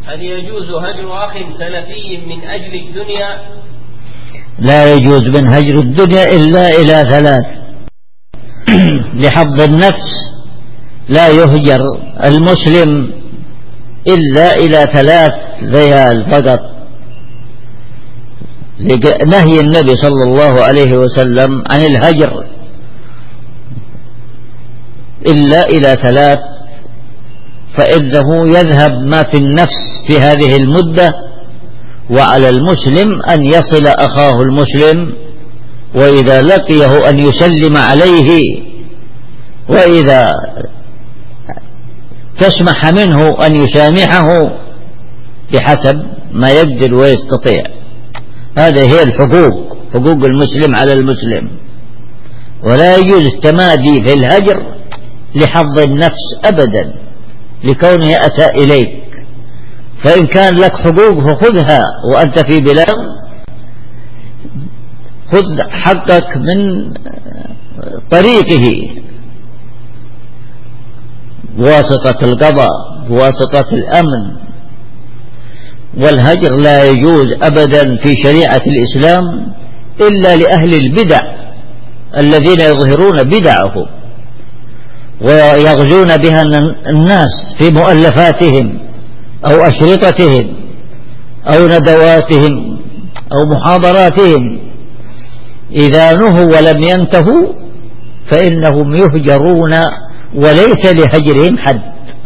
هل يجوز هجر أخ سلفي من أجل الدنيا؟ لا يجوز من هجر الدنيا إلا إلى ثلاث. لحظ النفس لا يهجر المسلم إلا إلى 3 ليال فقط، نهي النبي صلى الله عليه وسلم عن الهجر إلا إلى 3، فإنه يذهب ما في النفس في هذه المدة، وعلى المسلم أن يصل أخاه المسلم، وإذا لقيه أن يسلم عليه، وإذا تسمح منه أن يسامحه بحسب ما يقدر ويستطيع. هذه هي الحقوق، حقوق المسلم على المسلم. ولا يجوز التمادي في الهجر لحظ النفس أبدا لكونه أساء إليك، فإن كان لك حقوق فخذها وأنت في بلاد، خذ حقك من طريقه بواسطة القضاء بواسطة الأمن. والهجر لا يجوز أبدا في شريعة الإسلام إلا لأهل البدع الذين يظهرون بدعهم ويغزون بها الناس في مؤلفاتهم أو أشرطتهم أو ندواتهم أو محاضراتهم. إذا نهوا ولم ينتهوا فإنهم يهجرون، وليس لهجرهم حد،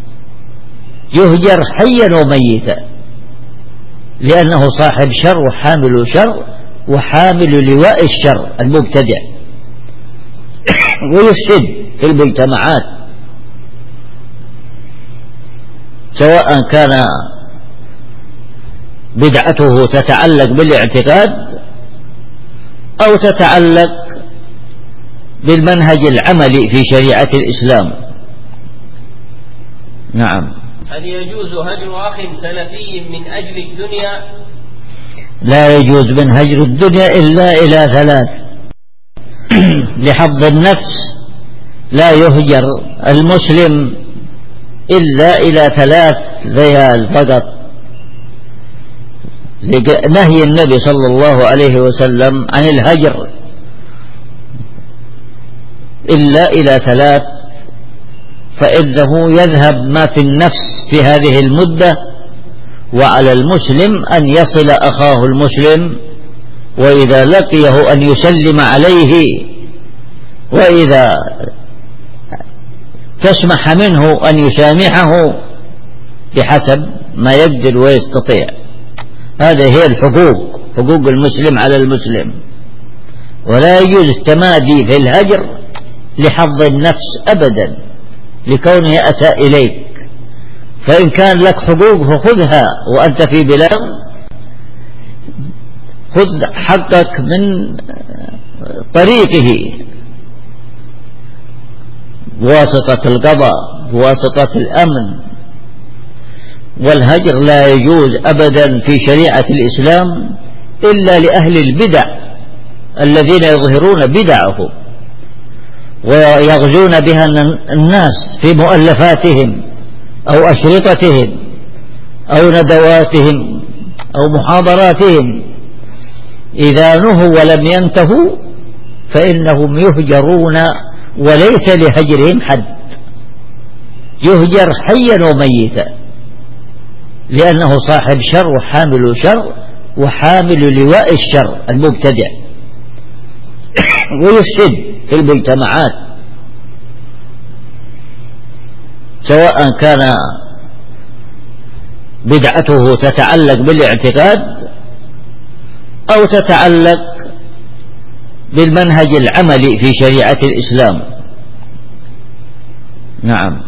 يهجر حيا وميتا، لأنه صاحب شر وحامل شر وحامل لواء الشر المبتدع، ويفسد في المجتمعات، سواء كان بدعته تتعلق بالاعتقاد أو تتعلق بالمنهج العملي في شريعة الإسلام. نعم. هل يجوز هجر أخ سلفي من أجل الدنيا؟ لا يجوز من هجر الدنيا إلا إلى 3. لحظ النفس لا يهجر المسلم إلا إلى 3 ليال فقط، نهي النبي صلى الله عليه وسلم عن الهجر إلا إلى 3، فإنه يذهب ما في النفس في هذه المدة، وعلى المسلم أن يصل أخاه المسلم، وإذا لقيه أن يسلم عليه، وإذا تسمح منه أن يسامحه بحسب ما يقدر ويستطيع. هذه هي الحقوق، حقوق المسلم على المسلم. ولا يجوز التمادي في الهجر لحظ النفس أبدا لكونه أساء إليك، فإن كان لك حقوق فخذها وأنت في بلاد، خذ حقك من طريقه بواسطة القضاء بواسطة الأمن. والهجر لا يجوز أبدا في شريعة الإسلام إلا لأهل البدع الذين يظهرون بدعهم ويغزون بها الناس في مؤلفاتهم أو أشرطتهم أو ندواتهم أو محاضراتهم. إذا نهوا ولم ينتهوا فإنهم يهجرون، وليس لهجرهم حد، يهجر حيا وميتا، لأنه صاحب شر وحامل شر وحامل لواء الشر المبتدع، ويفسد في المجتمعات، سواء كان بدعته تتعلق بالاعتقاد أو تتعلق بالمنهج العملي في شريعة الإسلام. نعم.